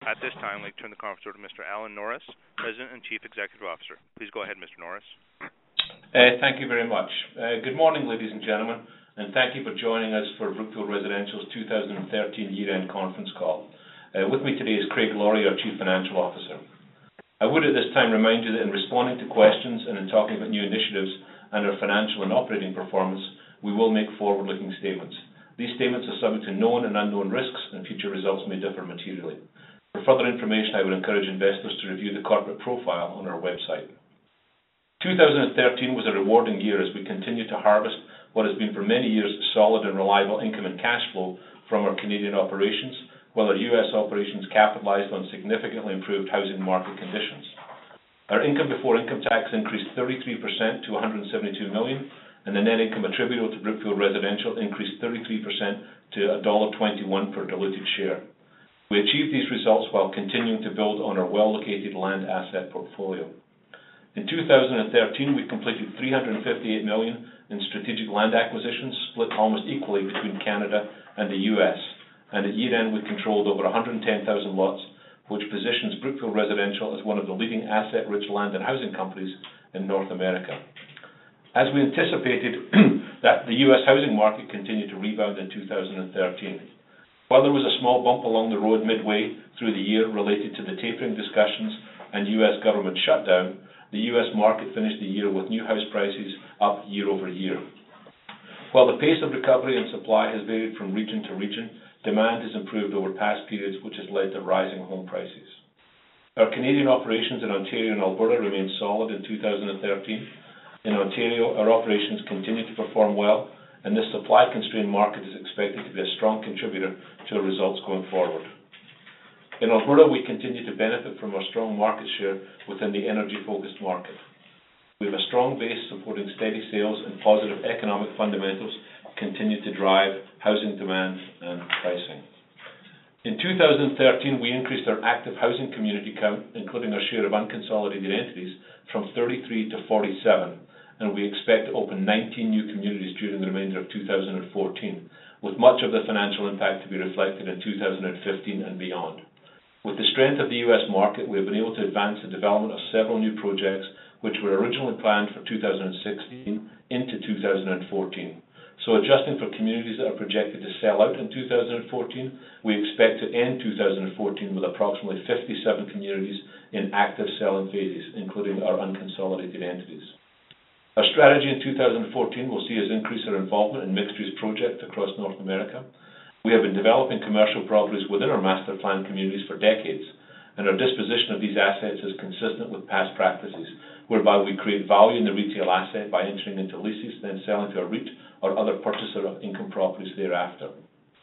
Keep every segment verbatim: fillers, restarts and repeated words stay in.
At this time, I'd like to turn the conference over to Mister Alan Norris, President and Chief Executive Officer. Please go ahead, Mister Norris. Uh, thank you very much. Uh, good morning, ladies and gentlemen, and thank you for joining us for Brookfield Residential's two thousand thirteen year-end conference call. Uh, with me today is Craig Laurie, our Chief Financial Officer. I would at this time remind you that in responding to questions and in talking about new initiatives and our financial and operating performance, we will make forward-looking statements. These statements are subject to known and unknown risks, and future results may differ materially. For further information, I would encourage investors to review the corporate profile on our website. two thousand thirteen was a rewarding year as we continued to harvest what has been for many years solid and reliable income and cash flow from our Canadian operations, while our U S operations capitalized on significantly improved housing market conditions. Our income before income tax increased thirty-three percent to one hundred seventy-two million dollars, and the net income attributable to Brookfield Residential increased thirty-three percent to one dollar twenty-one per diluted share. We achieved these results while continuing to build on our well-located land asset portfolio. In two thousand thirteen, we completed three hundred fifty-eight million dollars in strategic land acquisitions, split almost equally between Canada and the U S, and at year-end we controlled over one hundred ten thousand lots, which positions Brookfield Residential as one of the leading asset-rich land and housing companies in North America. As we anticipated, that the U S housing market continued to rebound in two thousand thirteen. While there was a small bump along the road midway through the year related to the tapering discussions and U S government shutdown, the U S market finished the year with new house prices up year over year. While the pace of recovery and supply has varied from region to region, demand has improved over past periods, which has led to rising home prices. Our Canadian operations in Ontario and Alberta remained solid in two thousand thirteen. In Ontario, our operations continue to perform well, and this supply-constrained market is expected to be a strong contributor to our results going forward. In Alberta, we continue to benefit from our strong market share within the energy-focused market. We have a strong base supporting steady sales, and positive economic fundamentals continue to drive housing demand and pricing. In two thousand thirteen, we increased our active housing community count, including our share of unconsolidated entities, from thirty-three to forty-seven, and we expect to open nineteen new communities during the remainder of two thousand fourteen, with much of the financial impact to be reflected in two thousand fifteen and beyond. With the strength of the U S market, we have been able to advance the development of several new projects which were originally planned for two thousand sixteen into two thousand fourteen. So adjusting for communities that are projected to sell out in two thousand fourteen, we expect to end two thousand fourteen with approximately fifty-seven communities in active selling phases, including our unconsolidated entities. Our strategy in two thousand fourteen will see us increase our involvement in mixed-use projects across North America. We have been developing commercial properties within our master plan communities for decades, and our disposition of these assets is consistent with past practices, whereby we create value in the retail asset by entering into leases, then selling to a REIT or other purchaser of income properties thereafter.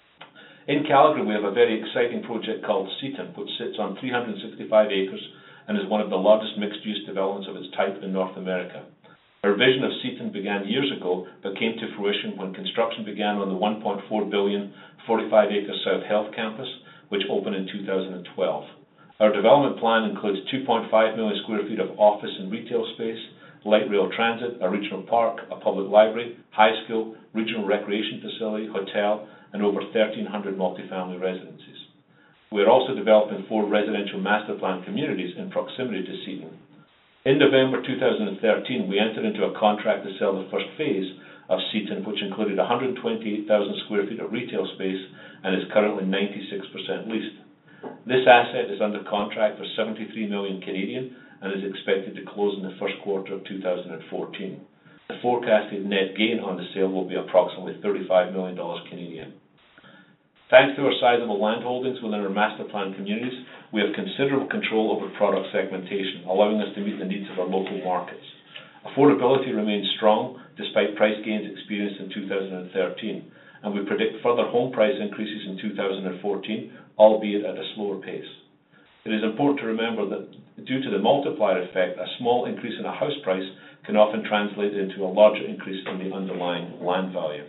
In Calgary, we have a very exciting project called Seaton, which sits on three hundred sixty-five acres and is one of the largest mixed-use developments of its type in North America. Our vision of Seaton began years ago, but came to fruition when construction began on the one point four billion forty-five acre South Health Campus, which opened in two thousand twelve. Our development plan includes two point five million square feet of office and retail space, light rail transit, a regional park, a public library, high school, regional recreation facility, hotel, and over thirteen hundred multifamily residences. We are also developing four residential master plan communities in proximity to Seaton. In November two thousand thirteen, we entered into a contract to sell the first phase of Seaton, which included one hundred twenty-eight thousand square feet of retail space and is currently ninety-six percent leased. This asset is under contract for seventy-three million Canadian and is expected to close in the first quarter of two thousand fourteen. The forecasted net gain on the sale will be approximately thirty-five million dollars Canadian. Thanks to our sizable land holdings within our master plan communities, we have considerable control over product segmentation, allowing us to meet the needs of our local markets. Affordability remains strong despite price gains experienced in two thousand thirteen, and we predict further home price increases in two thousand fourteen, albeit at a slower pace. It is important to remember that due to the multiplier effect, a small increase in a house price can often translate into a larger increase in the underlying land value.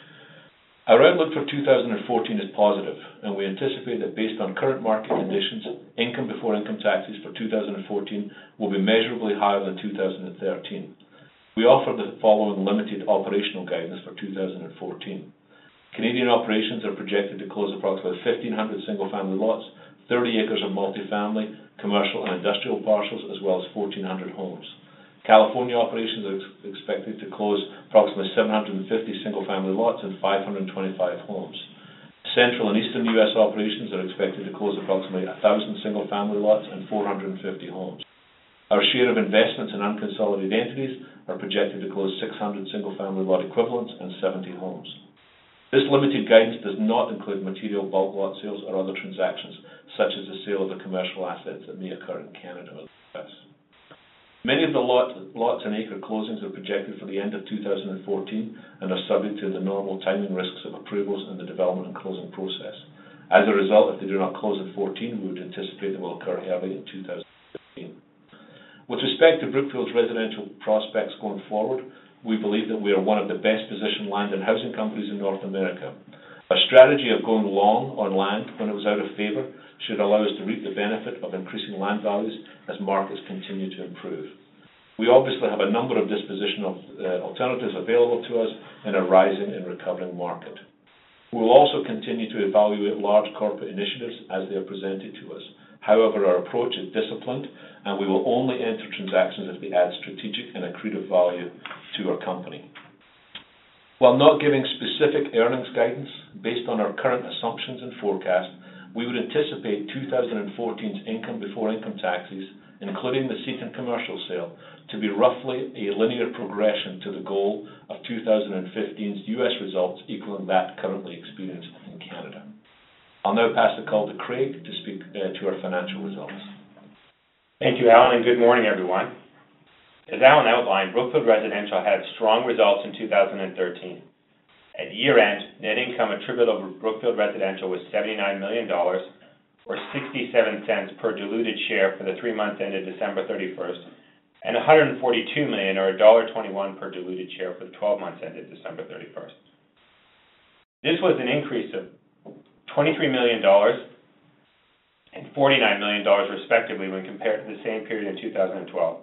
Our outlook for two thousand fourteen is positive, and we anticipate that based on current market conditions, income before income taxes for two thousand fourteen will be measurably higher than two thousand thirteen. We offer the following limited operational guidance for two thousand fourteen. Canadian operations are projected to close approximately fifteen hundred single-family lots, thirty acres of multifamily, commercial and industrial parcels, as well as fourteen hundred homes. California operations are ex- expected to close approximately seven hundred fifty single-family lots and five hundred twenty-five homes. Central and Eastern U S operations are expected to close approximately one thousand single-family lots and four hundred fifty homes. Our share of investments in unconsolidated entities are projected to close six hundred single-family lot equivalents and seventy homes. This limited guidance does not include material bulk lot sales or other transactions, such as the sale of the commercial assets that may occur in Canada or the U S. Many of the lot, lots and acre closings are projected for the end of two thousand fourteen and are subject to the normal timing risks of approvals in the development and closing process. As a result, if they do not close in fourteen, we would anticipate they will occur early in two thousand fifteen. With respect to Brookfield's residential prospects going forward, we believe that we are one of the best positioned land and housing companies in North America. Our strategy of going long on land when it was out of favour should allow us to reap the benefit of increasing land values as markets continue to improve. We obviously have a number of disposition of, uh, alternatives available to us in a rising and recovering market. We will also continue to evaluate large corporate initiatives as they are presented to us. However, our approach is disciplined, and we will only enter transactions if they add strategic and accretive value to our company. While not giving specific earnings guidance, based on our current assumptions and forecast, we would anticipate two thousand fourteen's income before income taxes, including the Seton commercial sale, to be roughly a linear progression to the goal of two thousand fifteen's U S results equaling that currently experienced in Canada. I'll now pass the call to Craig to speak uh, to our financial results. Thank you, Alan, and good morning, everyone. As Alan outlined, Brookfield Residential had strong results in two thousand thirteen. At year-end, net income attributable to Brookfield Residential was seventy-nine million dollars, or sixty-seven cents per diluted share for the three months ended December thirty-first, and one hundred forty-two million dollars, or one dollar twenty-one per diluted share for the twelve months ended December thirty-first. This was an increase of twenty-three million dollars and forty-nine million dollars respectively when compared to the same period in two thousand twelve,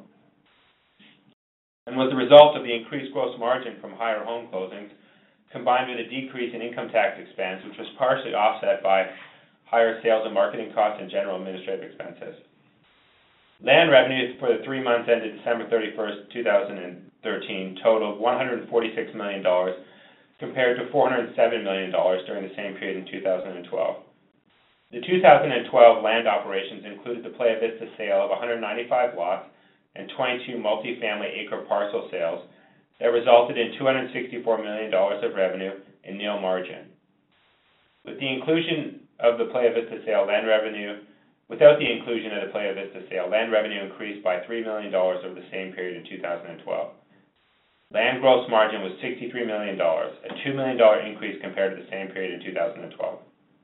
and was the result of the increased gross margin from higher home closings, combined with a decrease in income tax expense, which was partially offset by higher sales and marketing costs and general administrative expenses. Land revenues for the three months ended December thirty-first, two thousand thirteen totaled one hundred forty-six million dollars compared to four hundred seven million dollars during the same period in two thousand twelve. The two thousand twelve land operations included the Playa Vista sale of one hundred ninety-five lots and twenty-two multifamily acre parcel sales that resulted in two hundred sixty-four million dollars of revenue and nil margin. With the inclusion of the Playa Vista sale, land revenue, without the inclusion of the Playa Vista sale, land revenue increased by three million dollars over the same period in two thousand twelve. Land gross margin was sixty-three million dollars, a two million dollars increase compared to the same period in two thousand twelve.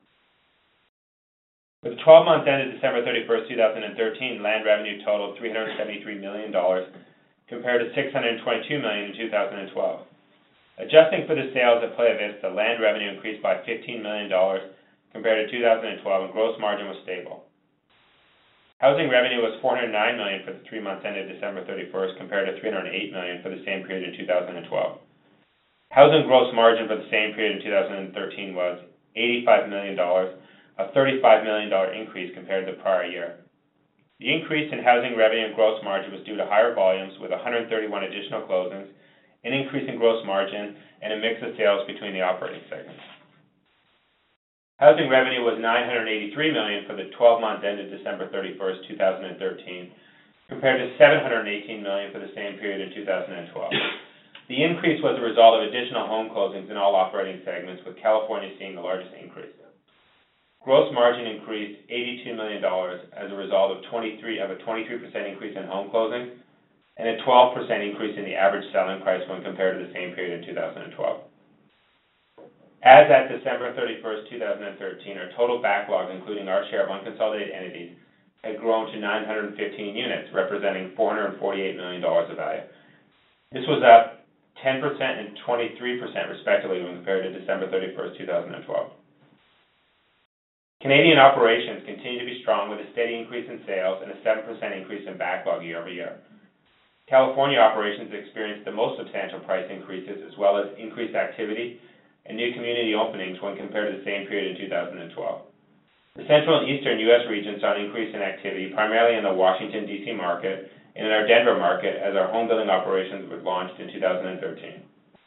For the twelve months ended December thirty-first, two thousand thirteen, land revenue totaled three hundred seventy-three million dollars compared to six hundred twenty-two million dollars in two thousand twelve. Adjusting for the sales of Playa Vista, land revenue increased by fifteen million dollars compared to two thousand twelve, and gross margin was stable. Housing revenue was four hundred nine million dollars for the three months ended December thirty-first compared to three hundred eight million dollars for the same period in two thousand twelve. Housing gross margin for the same period in two thousand thirteen was eighty-five million dollars, a thirty-five million dollars increase compared to the prior year. The increase in housing revenue and gross margin was due to higher volumes with one hundred thirty-one additional closings, an increase in gross margin, and a mix of sales between the operating segments. Housing revenue was nine hundred eighty-three million dollars for the twelve months ended December thirty-first, two thousand thirteen, compared to seven hundred eighteen million dollars for the same period in two thousand twelve. The increase was a result of additional home closings in all operating segments, with California seeing the largest increase. Gross margin increased eighty-two million dollars as a result of twenty-three of a twenty-three percent increase in home closings and a twelve percent increase in the average selling price when compared to the same period in two thousand twelve. As at December thirty-first, two thousand thirteen, our total backlog, including our share of unconsolidated entities, had grown to nine hundred fifteen units, representing four hundred forty-eight million dollars of value. This was up ten percent and twenty-three percent respectively when compared to December thirty-first, two thousand twelve. Canadian operations continue to be strong with a steady increase in sales and a seven percent increase in backlog year over year. California operations experienced the most substantial price increases as well as increased activity and new community openings when compared to the same period in two thousand twelve. The central and eastern U S regions saw an increase in activity, primarily in the Washington, D C market and in our Denver market as our home building operations were launched in two thousand thirteen.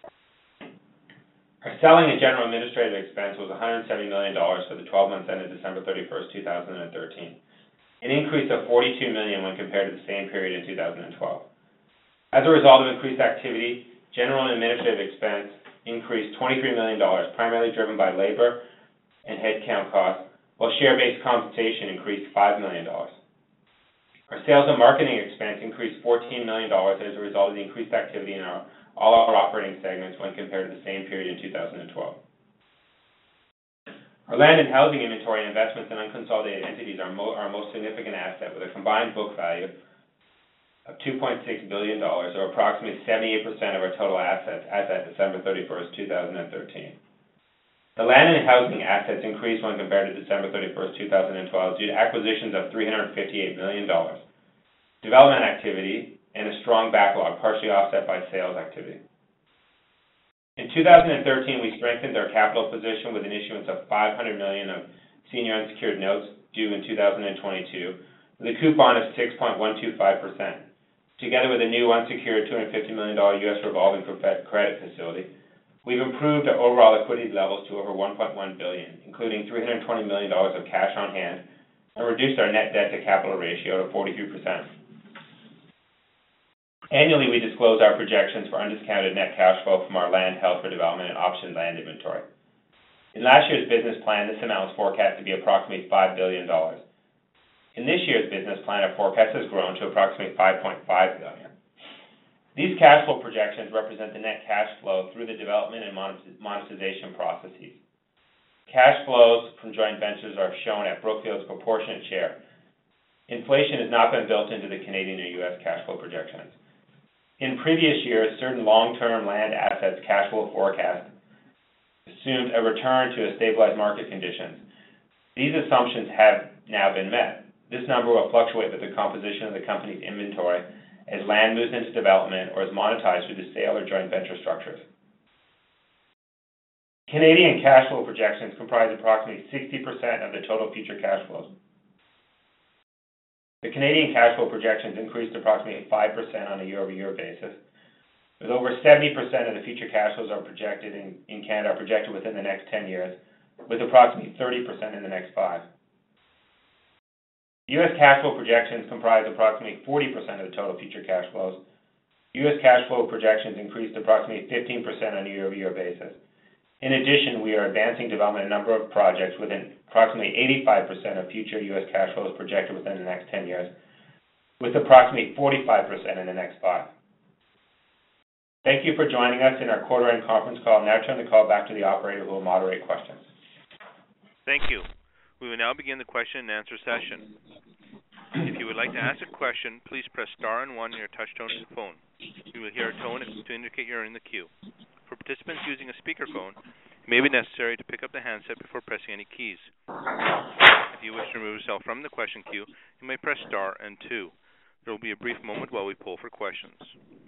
Our selling and general administrative expense was one hundred seventy million dollars for the twelve months ended December thirty-first, two thousand thirteen, an increase of forty-two million dollars when compared to the same period in two thousand twelve. As a result of increased activity, general and administrative expense increased twenty-three million dollars, primarily driven by labor and headcount costs, while share-based compensation increased five million dollars. Our sales and marketing expense increased fourteen million dollars as a result of the increased activity in our, all our operating segments when compared to the same period in two thousand twelve. Our land and housing inventory and investments in unconsolidated entities are mo- our most significant asset, with a combined book value of two point six billion dollars, or approximately seventy-eight percent of our total assets as at December thirty-first, two thousand thirteen. The land and housing assets increased when compared to December thirty-first, two thousand twelve due to acquisitions of three hundred fifty-eight million dollars, development activity, and a strong backlog, partially offset by sales activity. In two thousand thirteen, we strengthened our capital position with an issuance of five hundred million dollars of senior unsecured notes due in two thousand twenty-two with a coupon of six point one two five percent, together with a new unsecured two hundred fifty million dollars U S revolving credit facility. We've improved our overall liquidity levels to over one point one billion dollars, including three hundred twenty million dollars of cash on hand, and reduced our net debt to capital ratio to forty-three percent. Annually, we disclose our projections for undiscounted net cash flow from our land held for development and option land inventory. In last year's business plan, this amount was forecast to be approximately five billion dollars. In this year's business plan, our forecast has grown to approximately five point five billion dollars. These cash flow projections represent the net cash flow through the development and monetization processes. Cash flows from joint ventures are shown at Brookfield's proportionate share. Inflation has not been built into the Canadian or U S cash flow projections. In previous years, certain long-term land assets cash flow forecasts assumed a return to a stabilized market conditions. These assumptions have now been met. This number will fluctuate with the composition of the company's inventory as land moves into development or is monetized through the sale or joint venture structures. Canadian cash flow projections comprise approximately sixty percent of the total future cash flows. The Canadian cash flow projections increased approximately five percent on a year-over-year basis, with over seventy percent of the future cash flows are projected in, in Canada are projected within the next ten years, with approximately thirty percent in the next five. U S cash flow projections comprise approximately forty percent of the total future cash flows. U S cash flow projections increased approximately fifteen percent on a year-over-year basis. In addition, we are advancing development a number of projects with approximately eighty-five percent of future U S cash flows projected within the next ten years, with approximately forty-five percent in the next five. Thank you for joining us in our quarter-end conference call. Now turn the call back to the operator who will moderate questions. Thank you. We will now begin the question and answer session. If you would like to ask a question, please press star and one on your touch-tone phone. You will hear a tone to indicate you're in the queue. For participants using a speakerphone, it may be necessary to pick up the handset before pressing any keys. If you wish to remove yourself from the question queue, you may press star and two. There will be a brief moment while we poll for questions.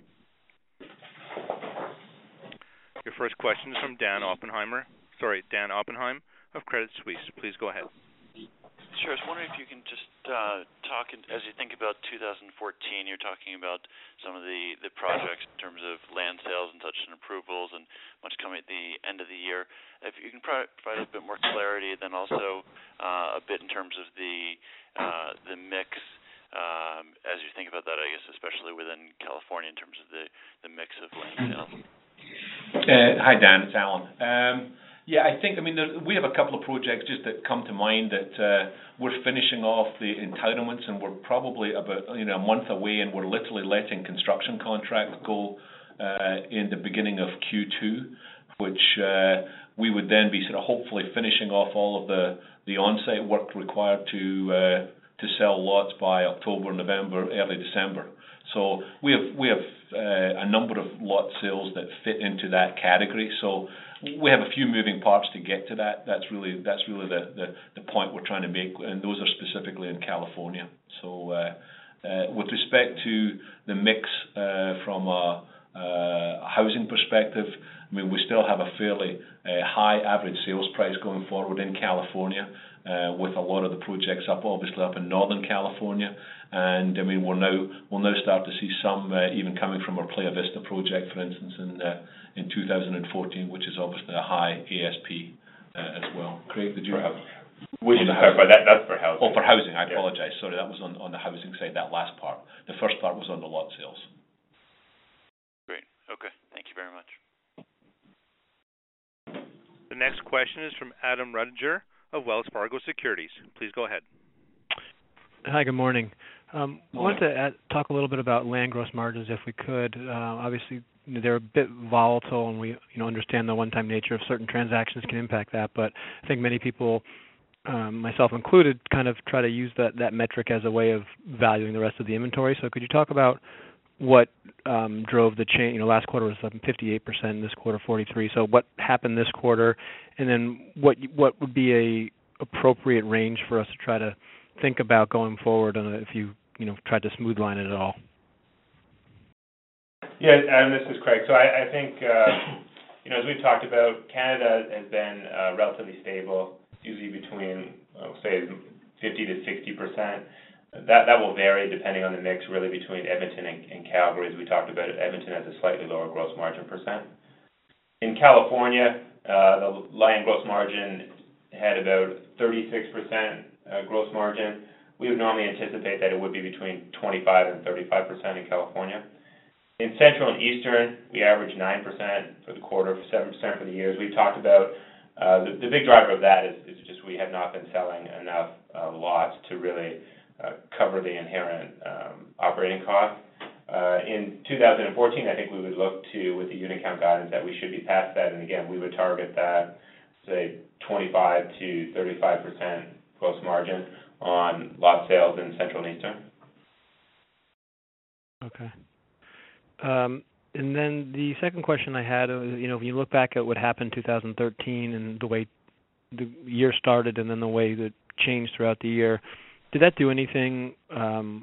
Your first question is from Dan Oppenheimer. Sorry, Dan Oppenheim of Credit Suisse. Please go ahead. Sure. I was wondering if you can just uh, talk, in, as you think about two thousand fourteen, you're talking about some of the, the projects in terms of land sales and such and approvals and much coming at the end of the year. If you can provide, provide a bit more clarity, then also uh, a bit in terms of the, uh, the mix um, as you think about that, I guess, especially within California in terms of the, the mix of land sales. Uh, hi, Dan. It's Alan. Um, Yeah, I think, I mean, there, we have a couple of projects just that come to mind that uh, we're finishing off the entitlements, and we're probably about, you know, a month away, and we're literally letting construction contracts go uh, in the beginning of Q two, which uh, we would then be sort of hopefully finishing off all of the, the on-site work required to uh, to sell lots by October, November, early December. So we have we have uh, a number of lot sales that fit into that category. So we have a few moving parts to get to that. That's really that's really the, the, the point we're trying to make, and those are specifically in California. So uh, uh, with respect to the mix uh, from a, uh, housing perspective, I mean, we still have a fairly uh, high average sales price going forward in California, uh, with a lot of the projects up, obviously up in Northern California. And I mean, we're now we'll now start to see some uh, even coming from our Playa Vista project, for instance, in uh, in two thousand fourteen, which is obviously a high A S P uh, as well. Craig, did you have? We should clarify that. That's for housing. Oh, for housing. I yeah. apologize. Sorry, that was on on the housing side. That last part. The first part was on the lot sales. Great. Okay. Thank you very much. The next question is from Adam Rudiger of Wells Fargo Securities. Please go ahead. Hi, good morning. Um, I wanted to add, talk a little bit about land gross margins, if we could. Uh, obviously, you know, they're a bit volatile, and we you know understand the one-time nature of certain transactions can impact that. But I think many people, um, myself included, kind of try to use that, that metric as a way of valuing the rest of the inventory. So could you talk about what um, drove the change? You know, last quarter was fifty-eight percent, this quarter forty-three. So what happened this quarter, and then what what would be a appropriate range for us to try to think about going forward, and if you you know tried to smooth line it at all? Yeah, Adam, this is Craig. So I, I think uh, you know as we've talked about, Canada has been uh, relatively stable, usually between uh, say fifty to sixty percent. That that will vary depending on the mix, really, between Edmonton and, and Calgary. As we talked about, Edmonton has a slightly lower gross margin percent. In California, uh, the land gross margin had about thirty-six percent. Uh, gross margin. We would normally anticipate that it would be between twenty-five and thirty-five percent in California. In Central and Eastern, we average nine percent for the quarter, seven percent for the years. We've talked about uh, the, the big driver of that is, is just we have not been selling enough uh, lots to really uh, cover the inherent um, operating costs. Uh, in two thousand fourteen, I think we would look to, with the unit count guidance, that we should be past that, and again, we would target that, say, twenty-five to thirty-five percent gross margin on lot sales in Central and Eastern. Okay. Um, and then the second question I had, you know, when you look back at what happened in two thousand thirteen and the way the year started and then the way that changed throughout the year, did that do anything um,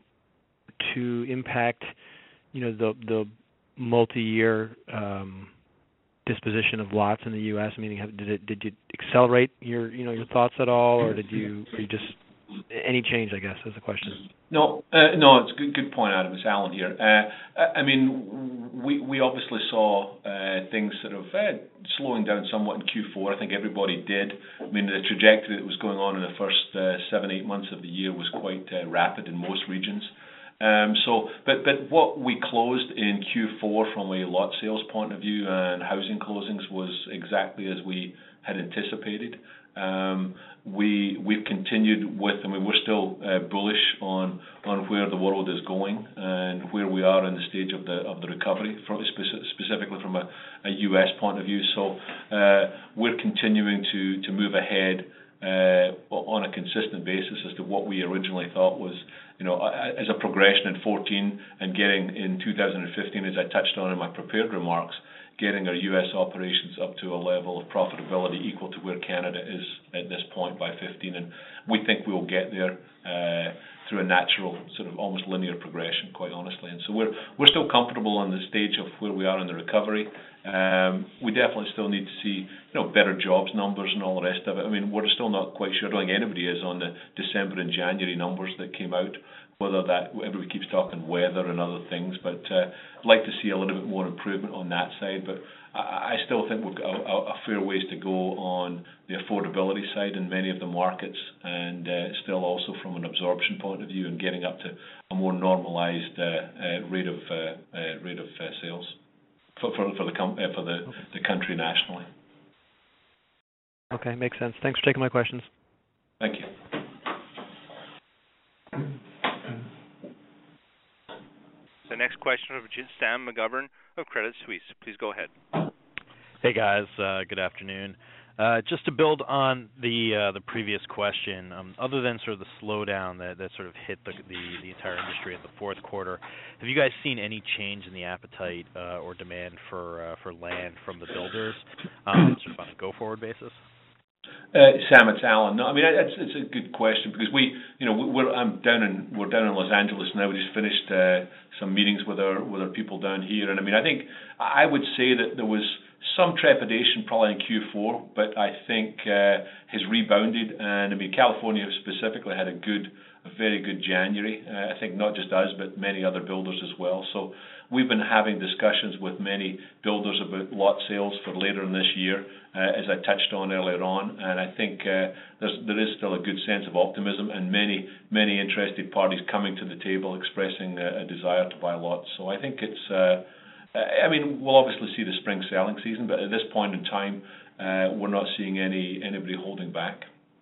to impact, you know, the the multi-year um, disposition of lots in the U S? Meaning, did it did you accelerate your you know your thoughts at all, or did you, or you just any change? I guess is the question. No, uh, no, it's a good good point, Adam. It's Alan here. Uh, I mean, we we obviously saw uh, things sort of uh, slowing down somewhat in Q four. I think everybody did. I mean, the trajectory that was going on in the first uh, seven eight months of the year was quite uh, rapid in most regions. Um, so, but but what we closed in Q four from a lot sales point of view and housing closings was exactly as we had anticipated. Um, we we've continued with, I mean, we're still uh, bullish on on where the world is going and where we are in the stage of the of the recovery, from, specifically from a, a U S point of view. So uh, we're continuing to to move ahead uh, on a consistent basis as to what we originally thought was, you know, as a progression in fourteen and getting in two thousand fifteen, as I touched on in my prepared remarks, getting our U S operations up to a level of profitability equal to where Canada is at this point by fifteen, and we think we'll get there uh, through a natural sort of almost linear progression, quite honestly. And so we're we're still comfortable on the stage of where we are in the recovery. Um, we definitely still need to see, you know, better jobs numbers and all the rest of it. I mean, we're still not quite sure. I don't think anybody is on the December and January numbers that came out. Whether that, everybody keeps talking weather and other things, but uh, I'd like to see a little bit more improvement on that side. But I, I still think we've got a, a fair ways to go on the affordability side in many of the markets, and uh, still also from an absorption point of view and getting up to a more normalized uh, uh, rate of uh, uh, rate of uh, sales for for, for the com- uh, for the, the country nationally. Okay, makes sense. Thanks for taking my questions. Thank you. The next question of Sam McGovern of Credit Suisse. Please go ahead. Hey guys, uh, good afternoon. Uh, just to build on the uh, the previous question, um, other than sort of the slowdown that, that sort of hit the, the the entire industry in the fourth quarter, have you guys seen any change in the appetite uh, or demand for uh, for land from the builders, um, sort of on a go forward basis? Uh, Sam, it's Alan. No, I mean it's it's a good question because we, you know, we're I'm down in we're down in Los Angeles now. We just finished uh, some meetings with our with our people down here, and I mean I think I would say that there was some trepidation probably in Q four, but I think uh, has rebounded, and I mean California specifically had a good, a very good January. Uh, I think not just us, but many other builders as well. So we've been having discussions with many builders about lot sales for later in this year, uh, as I touched on earlier on, and I think uh, there's, there is still a good sense of optimism and many, many interested parties coming to the table expressing a, a desire to buy lots. So I think it's, uh, I mean, we'll obviously see the spring selling season, but at this point in time, uh, we're not seeing any anybody holding back.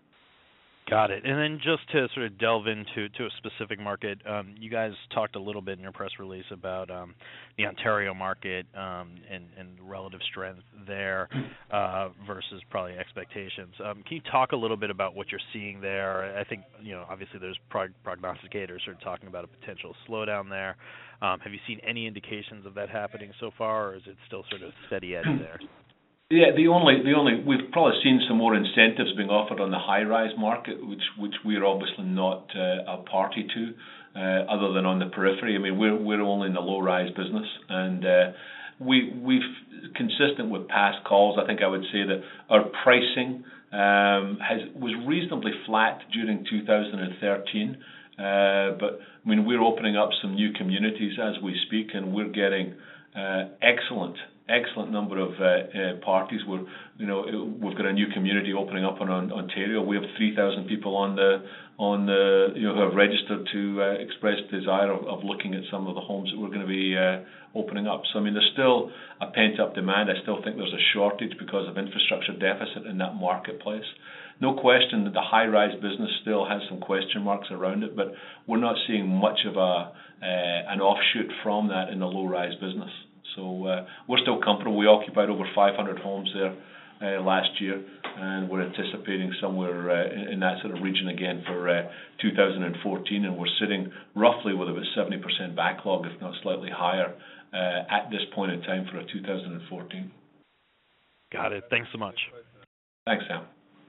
Got it. And then just to sort of delve into to a specific market, um, you guys talked a little bit in your press release about um, the Ontario market um, and, and relative strength there uh, versus probably expectations. Um, can you talk a little bit about what you're seeing there? I think, you know, obviously there's prog- prognosticators who are talking about a potential slowdown there. Um, have you seen any indications of that happening so far, or is it still sort of steady edge there? Yeah, the only the only we've probably seen some more incentives being offered on the high-rise market, which which we're obviously not uh, a party to, uh, other than on the periphery. I mean, we're we're only in the low-rise business, and uh, we we've consistent with past calls. I think I would say that our pricing um, has was reasonably flat during two thousand thirteen, uh, but I mean we're opening up some new communities as we speak, and we're getting uh, excellent. Excellent number of uh, uh, parties. We're, you know, we've got a new community opening up in Ontario. We have three thousand people on the, on the, you know, who have registered to uh, express desire of, of looking at some of the homes that we're going to be uh, opening up. So I mean, there's still a pent-up demand. I still think there's a shortage because of infrastructure deficit in that marketplace. No question that the high-rise business still has some question marks around it, but we're not seeing much of a uh, an offshoot from that in the low-rise business. So uh, we're still comfortable. We occupied over five hundred homes there uh, last year, and we're anticipating somewhere uh, in, in that sort of region again for uh, two thousand fourteen, and we're sitting roughly with about seventy percent backlog, if not slightly higher, uh, at this point in time for a two thousand fourteen. Got it. Thanks so much. Thanks, Sam.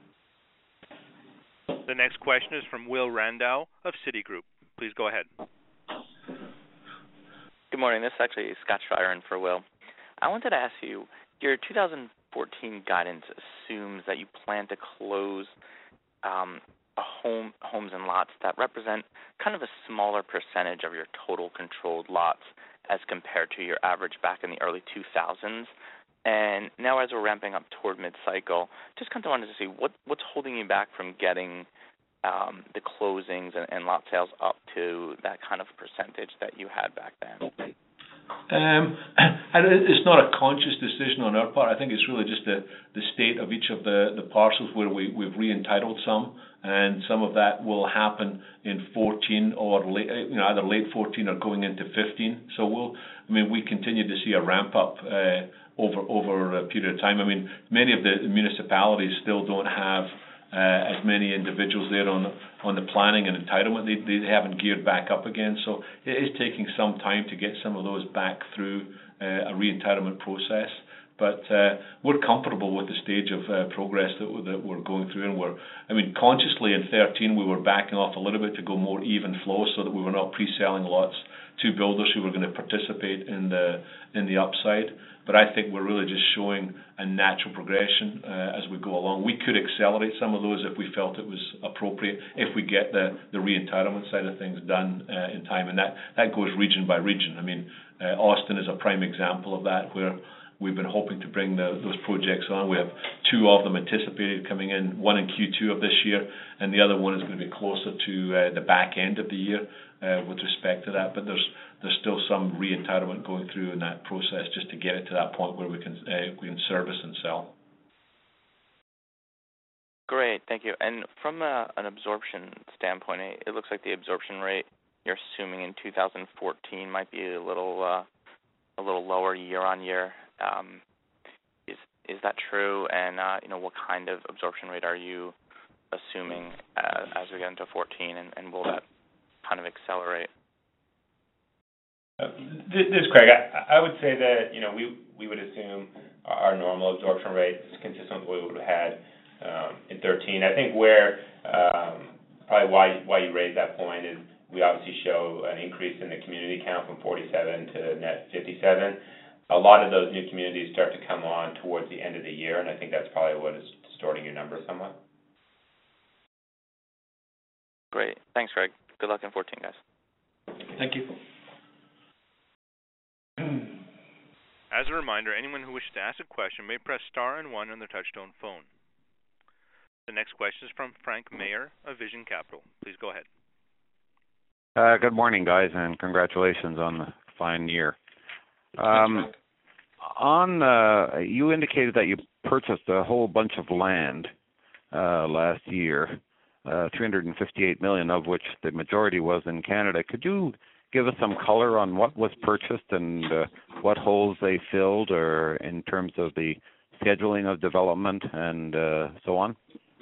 The next question is from Will Randall of Citigroup. Please go ahead. Good morning. This is actually Scott Schreier in for Will. I wanted to ask you, your two thousand fourteen guidance assumes that you plan to close um, a home, homes and lots that represent kind of a smaller percentage of your total controlled lots as compared to your average back in the early two thousands. And now as we're ramping up toward mid-cycle, just kind of wanted to see what, what's holding you back from getting Um, the closings and, and lot sales up to that kind of percentage that you had back then? Um, and it's not a conscious decision on our part. I think it's really just the, the state of each of the, the parcels where we, we've re-entitled some, and some of that will happen in fourteen or late, you know, either late fourteen or going into fifteen. So we'll, I mean, we continue to see a ramp up uh, over over a period of time. I mean, many of the municipalities still don't have Uh, as many individuals there on on the planning and entitlement. They, they haven't geared back up again, so it is taking some time to get some of those back through uh, a re-entitlement process. But uh, we're comfortable with the stage of uh, progress that, that we're going through, and we're, I mean, consciously in thirteen we were backing off a little bit to go more even flow, so that we were not pre-selling lots to builders who were going to participate in the in the upside. But I think we're really just showing a natural progression uh, as we go along. We could accelerate some of those if we felt it was appropriate, if we get the, the re-entitlement side of things done uh, in time. And that, that goes region by region. I mean, uh, Austin is a prime example of that, where we've been hoping to bring the, those projects on. We have two of them anticipated coming in, one in Q two of this year, and the other one is going to be closer to uh, the back end of the year uh, with respect to that. But there's there's still some re-entitlement going through in that process just to get it to that point where we can uh, we can service and sell. Great, thank you. And from a, an absorption standpoint, it looks like the absorption rate you're assuming in two thousand fourteen might be a little uh, a little lower year on year. Um, is is that true? And uh, you know, what kind of absorption rate are you assuming uh, as we get into fourteen, and, and will that kind of accelerate? Uh, this, this is Craig. I, I would say that, you know, we we would assume our normal absorption rate is consistent with what we would have had um, in thirteen. I think where um, probably why why you raised that point is we obviously show an increase in the community count from forty-seven to net fifty-seven. A lot of those new communities start to come on towards the end of the year, and I think that's probably what is distorting your numbers somewhat. Great. Thanks, Greg. Good luck in fourteen, guys. Thank you. As a reminder, anyone who wishes to ask a question may press star and one on their touchtone phone. The next question is from Frank Mayer of Vision Capital. Please go ahead. Uh, good morning, guys, and congratulations on the fine year. Um, on uh, you indicated that you purchased a whole bunch of land uh, last year, uh, three hundred fifty-eight million dollars, of which the majority was in Canada. Could you give us some color on what was purchased and uh, what holes they filled, or in terms of the scheduling of development and uh, so on?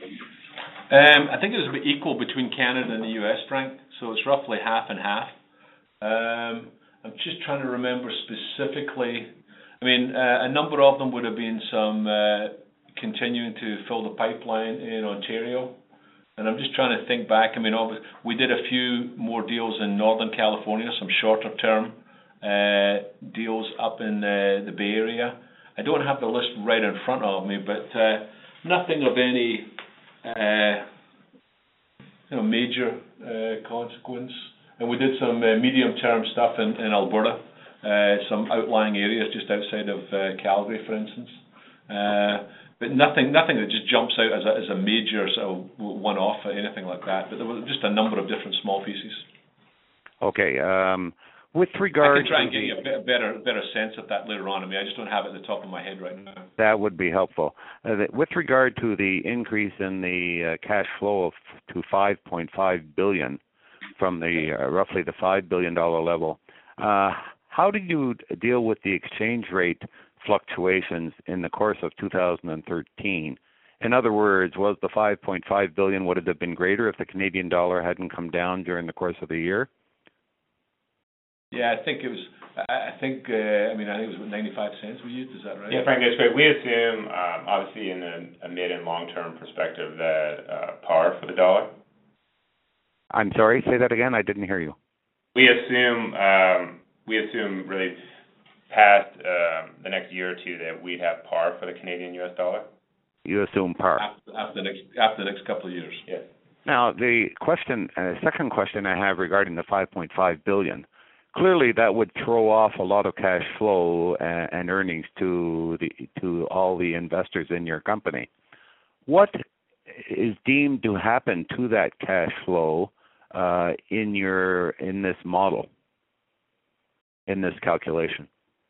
Um, I think it was equal between Canada and the U S, Frank, so it's roughly half and half. Um, I'm just trying to remember specifically. I mean, uh, a number of them would have been some uh, continuing to fill the pipeline in Ontario. And I'm just trying to think back. I mean, we did a few more deals in Northern California, some shorter-term uh, deals up in uh, the Bay Area. I don't have the list right in front of me, but uh, nothing of any uh, you know, major uh, consequence. And we did some uh, medium-term stuff in, in Alberta, uh, some outlying areas just outside of uh, Calgary, for instance. Uh, But nothing, nothing that just jumps out as a, as a major sort of one-off or anything like that. But there was just a number of different small pieces. Okay. Um, with regard, I can try and to get you a bit, better, better sense of that later on. I mean, I just don't have it at the top of my head right now. That would be helpful. Uh, with regard to the increase in the uh, cash flow of to five point five billion dollars from the uh, roughly the five billion dollars level, uh, how did you deal with the exchange rate fluctuations in the course of two thousand thirteen? In other words, was the five point five billion dollars, would it have been greater if the Canadian dollar hadn't come down during the course of the year? Yeah, I think it was. I think. Uh, I mean, I think it was what, ninety-five cents we used. Is that right? Yeah, Frank, that's great. We assume, um, obviously, in a, a mid and long-term perspective, that uh, par for the dollar. I'm sorry. Say that again. I didn't hear you. We assume. Um, we assume really. Past um, the next year or two that we'd have par for the Canadian U S dollar? You assume par. After, after the next after the next couple of years. Yes. Now, the question, uh, second question I have regarding the five point five billion dollars, clearly that would throw off a lot of cash flow and, and earnings to the to all the investors in your company. What is deemed to happen to that cash flow uh, in your in this model, in this calculation?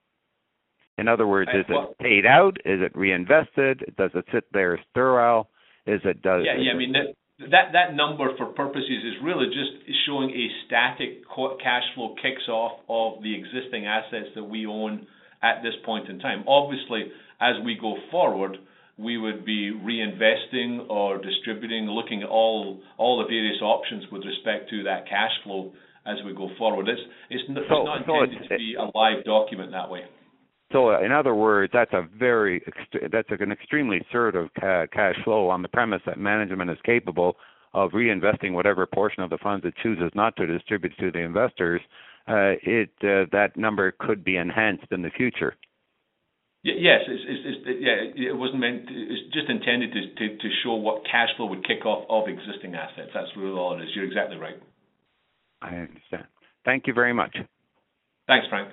In other words, is it paid out? Is it reinvested? Does it sit there sterile? Is it does? Yeah, yeah. I mean that that that number for purposes is really just showing a static cash flow kicks off of the existing assets that we own at this point in time. Obviously, as we go forward, we would be reinvesting or distributing, looking at all all the various options with respect to that cash flow as we go forward. It's it's, it's so, not so intended it's, to be a live document that way. So, in other words, that's a very that's an extremely assertive ca- cash flow on the premise that management is capable of reinvesting whatever portion of the funds it chooses not to distribute to the investors. Uh, it uh, that number could be enhanced in the future. Y- yes, it's, it's, it's, yeah, it wasn't meant. To, it's just intended to, to to show what cash flow would kick off of existing assets. That's really all it is. You're exactly right. I understand. Thank you very much. Thanks, Frank.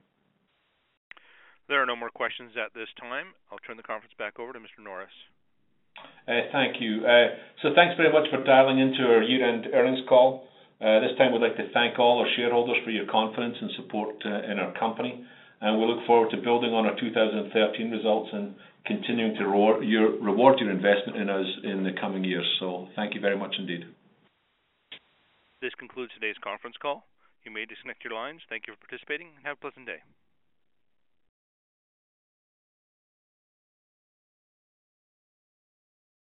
There are no more questions at this time. I'll turn the conference back over to Mister Norris. Uh, thank you. Uh, so thanks very much for dialing into our year-end earnings call. Uh, this time we'd like to thank all our shareholders for your confidence and support uh, in our company. And we look forward to building on our two thousand thirteen results and continuing to reward your, reward your investment in us in the coming years. So thank you very much indeed. This concludes today's conference call. You may disconnect your lines. Thank you for participating and have a pleasant day.